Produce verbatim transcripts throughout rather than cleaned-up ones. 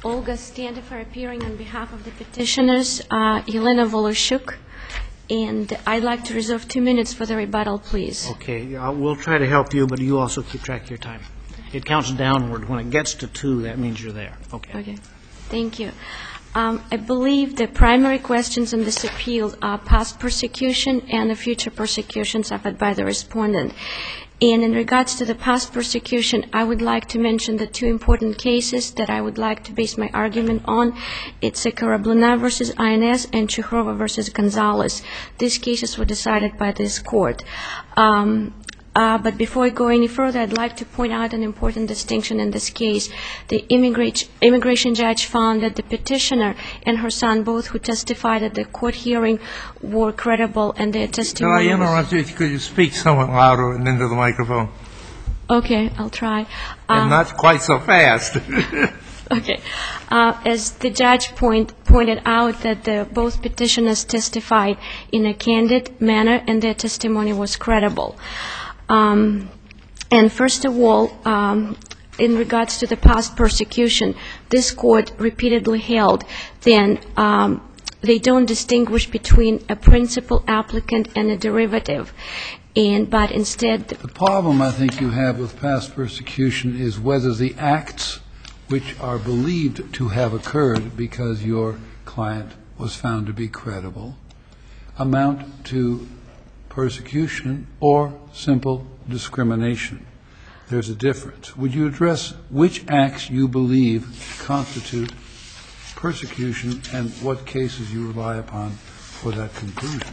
Olga Standifer appearing on behalf of the petitioners, uh, Yelena Voloshuk, and I'd like to reserve two minutes for the rebuttal, please. Okay, uh, we'll try to help you, but you also keep track of your time. It counts downward. When it gets to two, that means you're there. Okay. Okay. Thank you. Um, I believe the primary questions in this appeal are past persecution and the future persecution suffered by the respondent. And in regards to the past persecution, I would like to mention the two important cases that I would like to base my argument on. It's Karablina versus I N S and Chukhrova versus Gonzalez. These cases were decided by this court. Um, Uh, but before I go any further, I'd like to point out an important distinction in this case. The immigration, immigration judge found that the petitioner and her son, both who testified at the court hearing, were credible and their testimony. Can I interrupt you? Could you speak somewhat louder and into the microphone? Okay, I'll try. And Um, not quite so fast. Okay. Uh, as the judge point, pointed out that the, both petitioners testified in a candid manner and their testimony was credible. Um, and first of all, um, in regards to the past persecution, this court repeatedly held then um, they don't distinguish between a principal applicant and a derivative, and but instead the, the problem I think you have with past persecution is whether the acts which are believed to have occurred because your client was found to be credible amount to persecution or simple discrimination. There's a difference. Would you address which acts you believe constitute persecution and what cases you rely upon for that conclusion?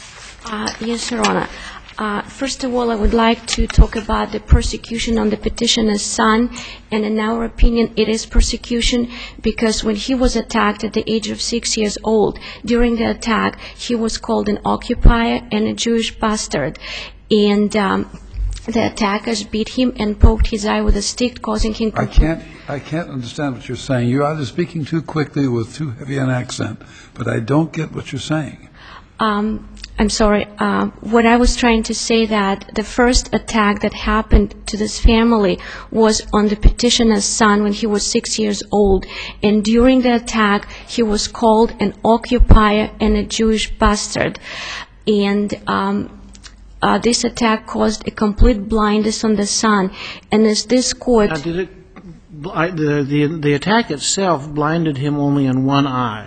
Uh, yes, Your Honor. Uh, first of all, I would like to talk about the persecution on the petitioner's son, and in our opinion, it is persecution because when he was attacked at the age of six years old, during the attack, he was called an occupier and a Jewish bastard, and um, the attackers beat him and poked his eye with a stick, causing him. I can't. I can't understand what you're saying. You're either speaking too quickly with too heavy an accent, but I don't get what you're saying. Um, I'm sorry. Uh, what I was trying to say that the first attack that happened to this family was on the petitioner's son when he was six years old, and during the attack, he was called an occupier and a Jewish bastard, and um, uh, this attack caused a complete blindness on the son. And as this court, Now, did it, I, the, the the attack itself blinded him only in one eye?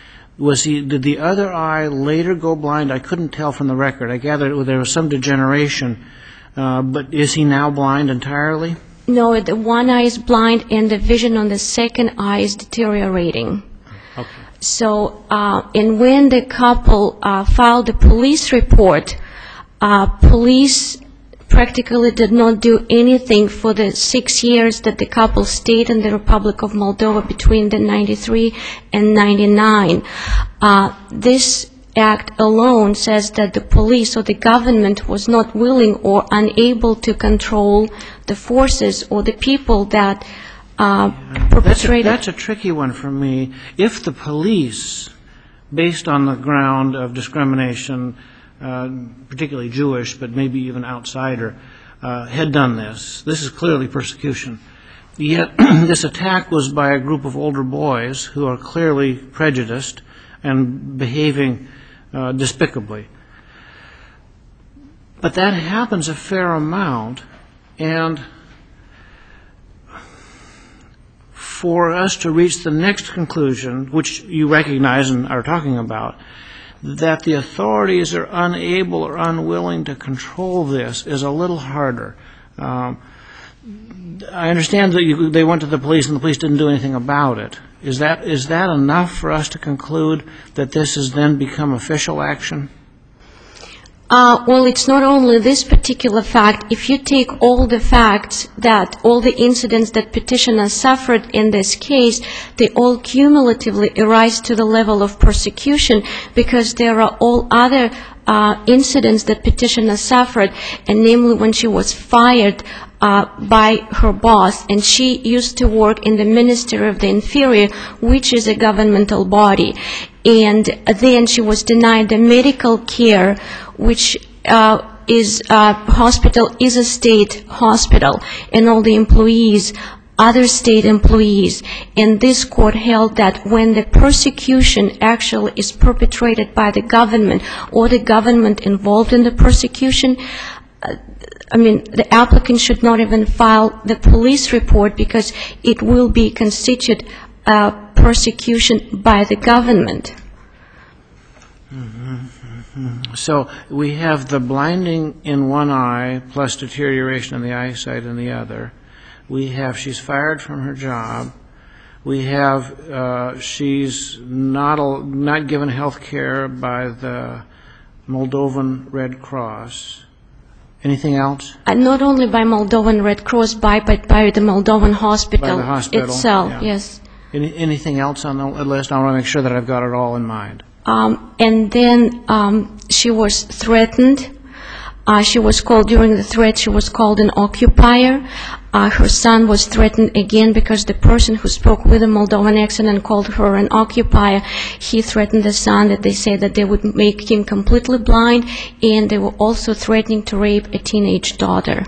Was he? Did the other eye later go blind? I couldn't tell from the record. I gathered there was some degeneration, uh, but is he now blind entirely? no, the one eye is blind and the vision on the second eye is deteriorating. Okay. So, uh, and when the couple uh, filed the police report, uh, police practically did not do anything for the six years that the couple stayed in the Republic of Moldova between the ninety-three and ninety-nine. Uh, this act alone says that the police or the government was not willing or unable to control the forces or the people that uh, perpetrated. That's a, that's a tricky one for me. If the police, based on the ground of discrimination, Uh, particularly Jewish, but maybe even outsider, uh, had done this. This is clearly persecution. Yet this attack was by a group of older boys who are clearly prejudiced and behaving uh, despicably. But that happens a fair amount, and for us to reach the next conclusion, which you recognize and are talking about, that the authorities are unable or unwilling to control this is a little harder. Um, I understand that you, they went to the police and the police didn't do anything about it. Is that is that enough for us to conclude that this has then become official action? Uh, well, it's not only this particular fact. If you take all the facts that, all the incidents that petitioners suffered in this case, they all cumulatively arise to the level of persecution because there are all other uh, incidents that petitioner suffered, and namely when she was fired uh, by her boss, and she used to work in the Ministry of the Interior, which is a governmental body, and then she was denied the medical care, which uh, is uh, hospital is a state hospital, and all the employees other state employees. And this court held that when the persecution actually is perpetrated by the government or the government involved in the persecution, uh, I mean, the applicant should not even file the police report because it will be constituted uh, persecution by the government. Mm-hmm, mm-hmm. So we have the blinding in one eye plus deterioration in the eyesight in the other. We have she's fired from her job. We have uh, she's not a, not given health care by the Moldovan Red Cross. Anything else? Uh, not only by Moldovan Red Cross, by, but by the Moldovan hospital, by the hospital itself, yeah. yes. Any, anything else on the list? I want to make sure that I've got it all in mind. Um, and then um, she was threatened. Uh, she was called, during the threat, she was called an occupier. Uh, her son was threatened again because the person who spoke with a Moldovan accent and called her an occupier, he threatened the son that they said that they would make him completely blind, and they were also threatening to rape a teenage daughter.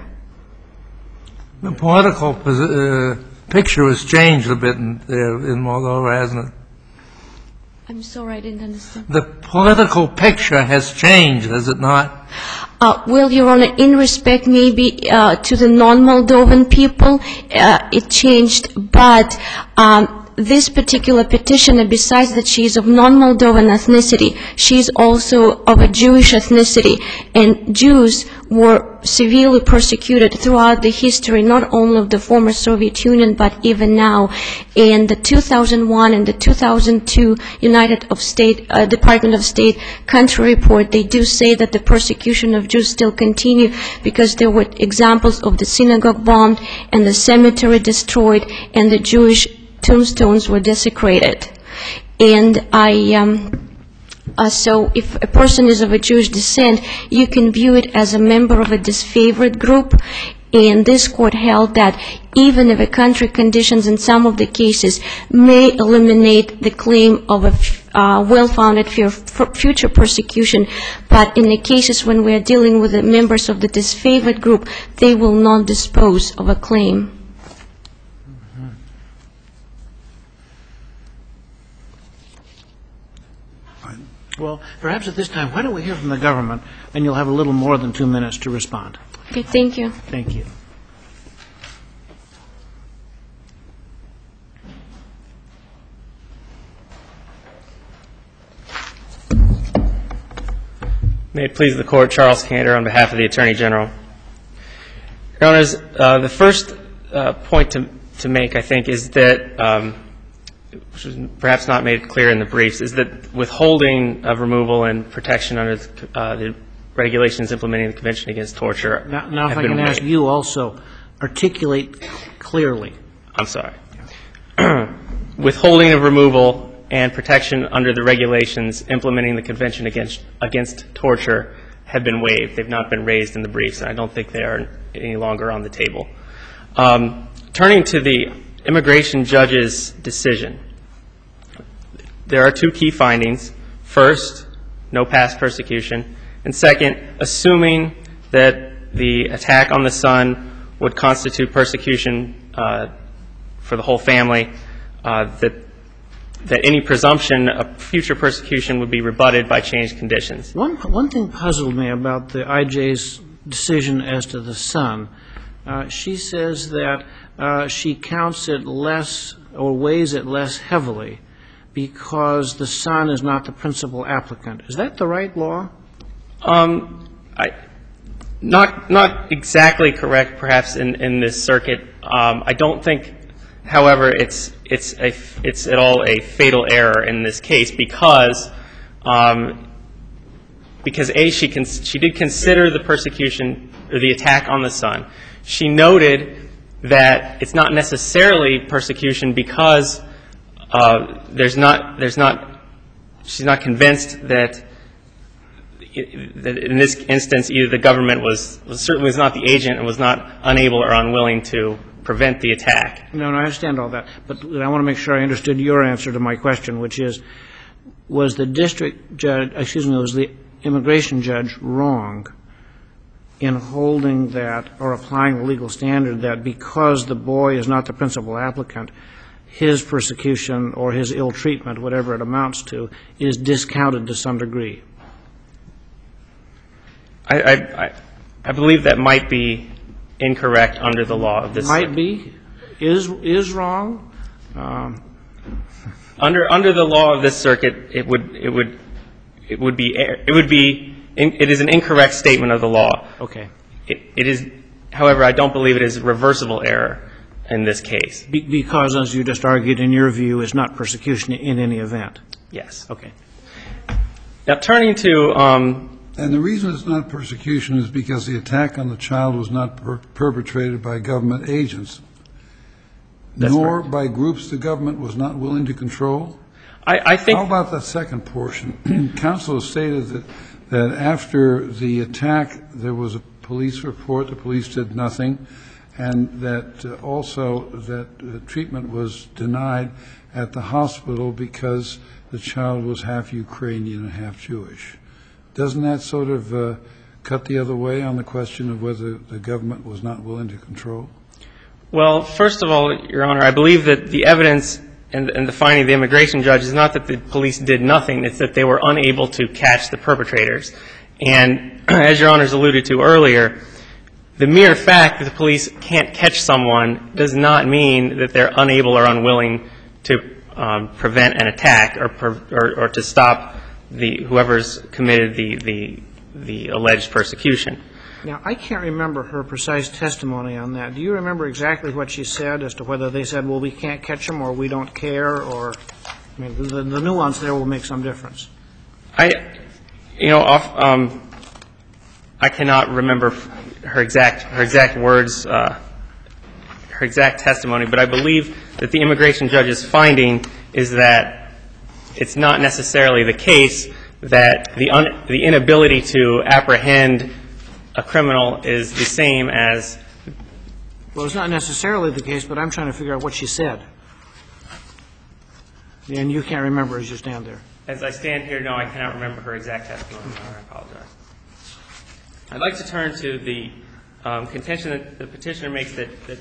The political uh, picture has changed a bit in, uh, in Moldova, hasn't it? I'm sorry, I didn't understand. The political picture has changed, has it not? Uh, well, Your Honor, in respect maybe uh, to the non-Moldovan people, uh, it changed, but um, this particular petitioner, besides that she is of non-Moldovan ethnicity, she is also of a Jewish ethnicity, and Jews were severely persecuted throughout the history, not only of the former Soviet Union, but even now. In the two thousand one and the two thousand two United of State, uh, Department of State country report, they do say that the persecution of Jews still continue because there were examples of the synagogue bombed and the cemetery destroyed and the Jewish tombstones were desecrated. And I... Um, Uh, so if a person is of a Jewish descent, you can view it as a member of a disfavored group. And this court held that even if a country conditions in some of the cases may eliminate the claim of a uh, well-founded fear of future persecution, but in the cases when we are dealing with the members of the disfavored group, they will not dispose of a claim. Well, perhaps at this time, why don't we hear from the government, and you'll have a little more than two minutes to respond. Okay, thank you. Thank you. May it please the Court, Charles Kander on behalf of the Attorney General. Your Honors, uh, the first uh, point to, to make, I think, is that um, which was perhaps not made clear in the briefs, is that withholding of removal and protection under the, uh, the regulations implementing the Convention Against Torture Now, now if have I been can ask waived. you also, articulate clearly. I'm sorry. Withholding of removal and protection under the regulations implementing the Convention Against, Against Torture have been waived. They've not been raised in the briefs, and I don't think they are any longer on the table. Um, turning to the immigration judge's decision, there are two key findings. First, no past persecution. And second, assuming that the attack on the son would constitute persecution uh, for the whole family, uh, that that any presumption of future persecution would be rebutted by changed conditions. One, one thing puzzled me about the I J's decision as to the son. Uh, she says that uh, she counts it less or weighs it less heavily because the son is not the principal applicant. Is that the right law? Um, I, not not exactly correct, perhaps in, in this circuit. Um, I don't think, however, it's it's a it's at all a fatal error in this case because um, because a she con- she did consider the persecution or the attack on the son. She noted that it's not necessarily persecution because uh, there's not there's not she's not convinced that, that in this instance either the government was, was certainly was not the agent and was not unable or unwilling to prevent the attack. No, no, I understand all that, but I want to make sure I understood your answer to my question, which is, was the district judge, excuse me, was the immigration judge wrong in holding that, or applying the legal standard that because the boy is not the principal applicant, his persecution or his ill treatment, whatever it amounts to, is discounted to some degree? I, I, I believe that might be incorrect under the law of this. Might be, is is wrong. Um, under under the law of this circuit, it would it would it would be it would be it is an incorrect statement of the law. okay. It, it is, however, I don't believe it is reversible error in this case. Be, because, as you just argued, in your view, it's not persecution in any event. Yes. Okay. Now, turning to um, And the reason it's not persecution is because the attack on the child was not per- perpetrated by government agents, That's nor correct. by groups the government was not willing to control. I, I think How about that second portion? Counsel has stated that, that after the attack, there was a police report, the police did nothing, and that uh, also that uh, treatment was denied at the hospital because the child was half Ukrainian and half Jewish. Doesn't that sort of uh, cut the other way on the question of whether the government was not willing to control? Well, first of all, Your Honor, I believe that the evidence and, and the finding of the immigration judge is not that the police did nothing, it's that they were unable to catch the perpetrators. And as Your Honors alluded to earlier, the mere fact that the police can't catch someone does not mean that they're unable or unwilling to um, prevent an attack or, or, or to stop the whoever's committed the, the, the alleged persecution. Now, I can't remember her precise testimony on that. Do you remember exactly what she said as to whether they said, well, we can't catch them, or we don't care, or, I mean, the, the nuance there will make some difference. I, you know, off, um, I cannot remember her exact, her exact words, uh, her exact testimony, but I believe that the immigration judge's finding is that it's not necessarily the case that the, un, the inability to apprehend a criminal is the same as... Well, it's not necessarily the case, but I'm trying to figure out what she said. And you can't remember as you stand there. As I stand here, no, I cannot remember her exact testimony. I apologize. I'd like to turn to the um, contention that the petitioner makes that that,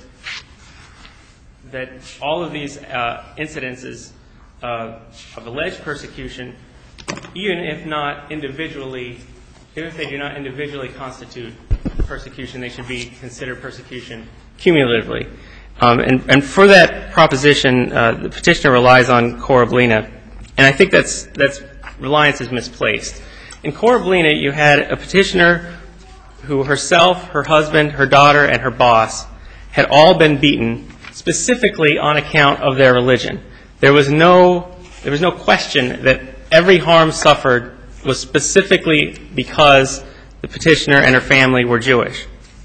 that all of these uh, incidences uh, of alleged persecution, even if not individually, even if they do not individually constitute persecution, they should be considered persecution cumulatively. Um, and, and for that proposition, uh, the petitioner relies on Korablina, and I think that's that's reliance is misplaced. In Korablina, you had a petitioner who herself, her husband, her daughter, and her boss had all been beaten specifically on account of their religion. There was no there was no question that every harm suffered was specifically because the petitioner and her family were Jewish.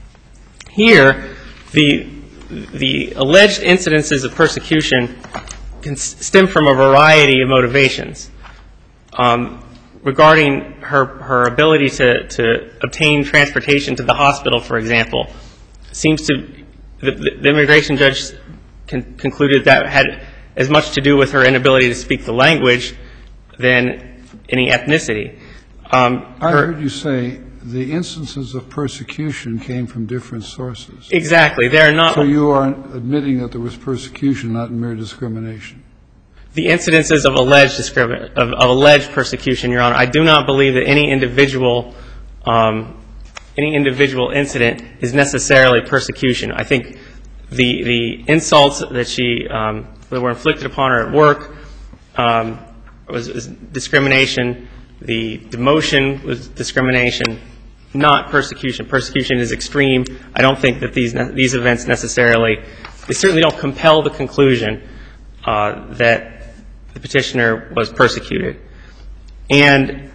Here, the the alleged incidences of persecution can stem from a variety of motivations. Um, regarding her her ability to, to obtain transportation to the hospital, for example, seems to the, the immigration judge con- concluded that had as much to do with her inability to speak the language than any ethnicity. Um, I her, heard you say the instances of persecution came from different sources. Exactly. They are not. So you are admitting that there was persecution, not mere discrimination. The incidences of alleged discrimin- of, of alleged persecution, Your Honor, I do not believe that any individual um, any individual incident is necessarily persecution. I think the the insults that she um, that were inflicted upon her at work um, was, was discrimination. The demotion was discrimination, not persecution. Persecution is extreme. I don't think that these these events necessarily, they certainly don't compel the conclusion uh, that the petitioner was persecuted. And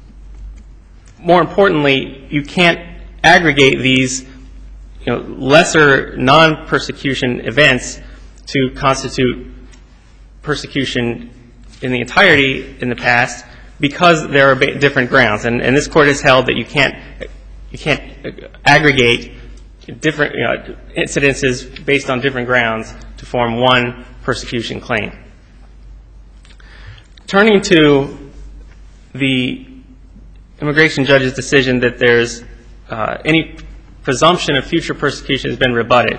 more importantly, you can't aggregate these, you know, lesser non-persecution events to constitute persecution in the entirety in the past, because there are different grounds. And, and this Court has held that you can't you can't aggregate different, you know, incidences based on different grounds to form one persecution claim. Turning to the immigration judge's decision that there's uh, any presumption of future persecution has been rebutted.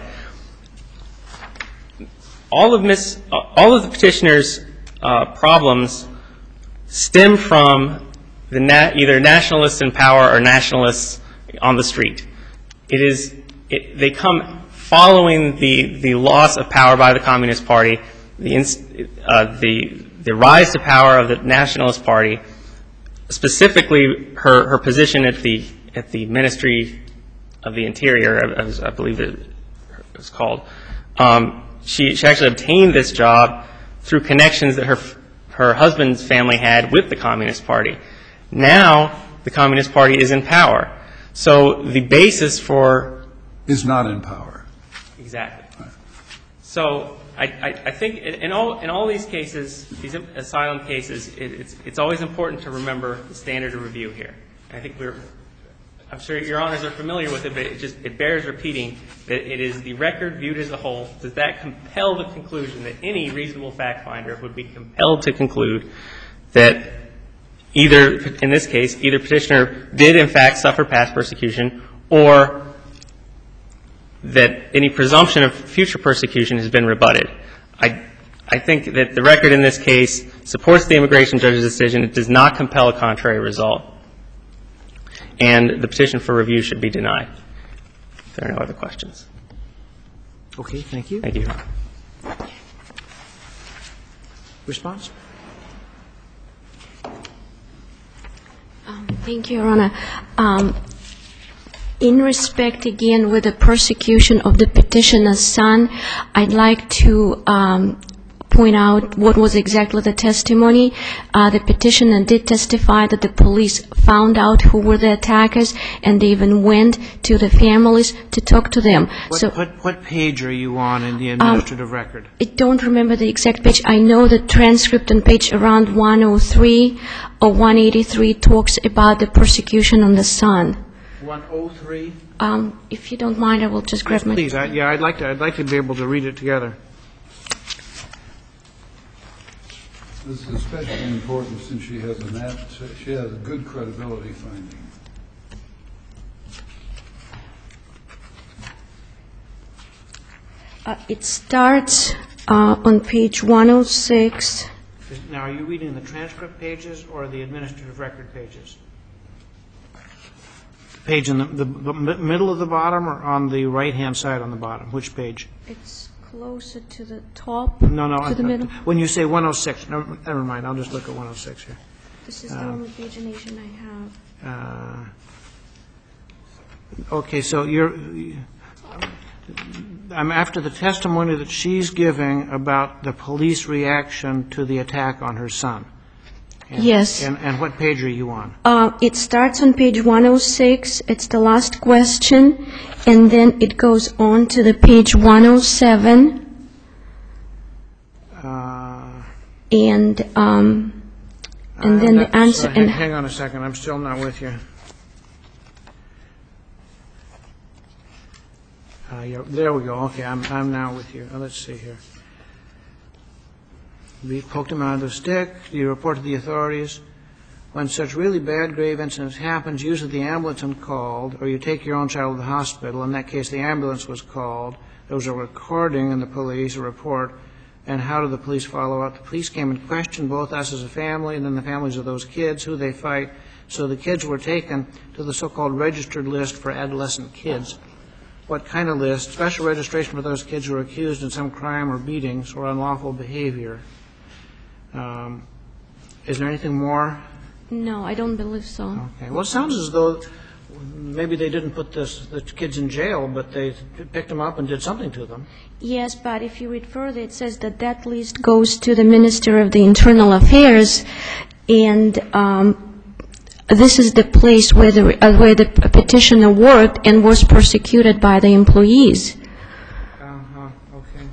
All of Miss, all of the petitioner's uh, problems stem from the na- either nationalists in power or nationalists on the street. It is it, they come following the, the loss of power by the Communist Party, the, uh, the the rise to power of the Nationalist Party, specifically her, her position at the at the Ministry of the Interior, as I believe it was called. Um, she she actually obtained this job through connections that her her husband's family had with the Communist Party. Now the Communist Party is in power, so the basis for is not in power. Exactly. So I, I, I think in all in all these cases, these asylum cases, it, it's it's always important to remember the standard of review here. I think we're, I'm sure Your Honors are familiar with it, but it just it bears repeating that it is the record viewed as a whole. Does that compel the conclusion that any reasonable fact finder would be compelled to conclude that either, in this case, either petitioner did in fact suffer past persecution, or that any presumption of future persecution has been rebutted? I, I think that the record in this case supports the immigration judge's decision. It does not compel a contrary result. And the petition for review should be denied. If there are no other questions. Okay, thank you. Thank you. Response? Um, thank you, Your Honor. Um, In respect, again, with the persecution of the petitioner's son, I'd like to um, point out what was exactly the testimony. Uh, the petitioner did testify that the police found out who were the attackers, and they even went to the families to talk to them. What, so, what, what page are you on in the administrative um, record? I don't remember the exact page. I know the transcript on page around one oh three or one eighty-three talks about the persecution on the son. one oh three? Um, if you don't mind, I will just grab Yes, my... please. I, yeah, I'd like to. I'd like to be able to read it together. This is especially important since she has a nat- she has a good credibility finding. Uh, it starts uh, on page one oh six. Now, are you reading the transcript pages or the administrative record pages? Page in the, the, the middle of the bottom or on the right-hand side on the bottom? Which page? It's closer to the top. No, no. To I, the middle. When you say one oh six, never, never mind. I'll just look at one oh six here. This is the only pagination I have. Uh, okay, so you're. I'm after the testimony that she's giving about the police reaction to the attack on her son. And, Yes. And, and what page are you on? Uh, it starts on page one oh six. It's the last question. And then it goes on to the page one oh seven. Uh, And um, and I'm then not- the answer... sorry, hang, and hang on a second. I'm still not with you. Uh, yeah, there we go. Okay, I'm, I'm now with you. Uh, let's see here. We poked him out of the stick. You report to the authorities. When such really bad, grave incidents happens, usually the ambulance is called, or you take your own child to the hospital. In that case, the ambulance was called. There was a recording in the police, a report. And how did the police follow up? The police came and questioned both us as a family and then the families of those kids, who they fight. So the kids were taken to the so-called registered list for adolescent kids. What kind of list? Special registration for those kids who are accused in some crime or beatings or unlawful behavior. Um, is there anything more? No, I don't believe so. Okay. Well, it sounds as though maybe they didn't put this, the kids in jail, but they picked them up and did something to them. Yes, but if you read further, it says that that list goes to the Minister of the Internal Affairs, and um, this is the place where the, uh, where the petitioner worked and was persecuted by the employees. Uh-huh. Okay.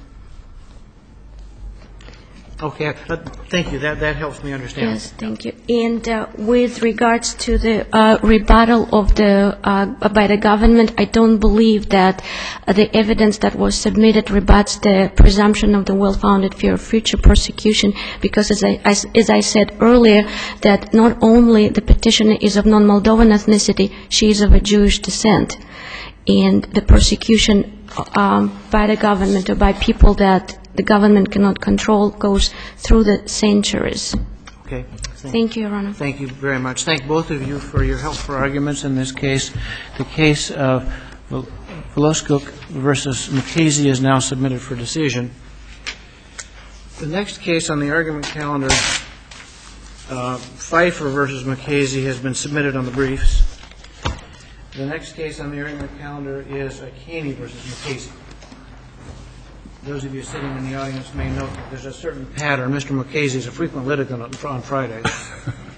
Okay. Uh, thank you. That that helps me understand. Yes, thank you. And uh, with regards to the uh, rebuttal of the uh, by the government, I don't believe that uh, the evidence that was submitted rebuts the presumption of the well-founded fear of future persecution, because as I, as, as I said earlier, that not only the petitioner is of non-Moldovan ethnicity, she is of a Jewish descent. and the persecution um, by the government or by people that the government cannot control goes through the centuries. Okay. Thank you, Your Honor. Thank you very much. Thank both of you for your helpful arguments in this case. The case of Voloskuk versus Mukasey is now submitted for decision. The next case on the argument calendar, uh, Pfeiffer versus Mukasey, has been submitted on the briefs. The next case on the argument calendar is Kaney versus Mukasey. Those of you sitting in the audience may note that there's a certain pattern. Mister Mukasey is a frequent litigant on Fridays.